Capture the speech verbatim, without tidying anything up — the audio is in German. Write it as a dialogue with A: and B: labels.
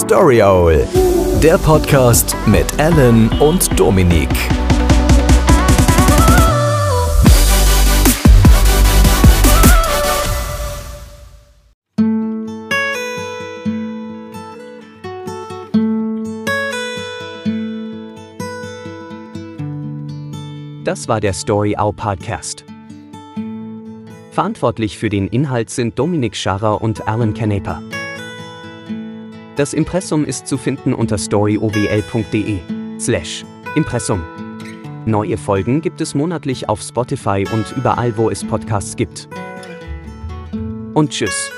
A: Story Owl, der Podcast mit Alan und Dominik.
B: Das war der Story Owl Podcast. Verantwortlich für den Inhalt sind Dominik Scharrer und Alan Canepa. Das Impressum ist zu finden unter storyowl.de slash Impressum. Neue Folgen gibt es monatlich auf Spotify und überall, wo es Podcasts gibt. Und tschüss.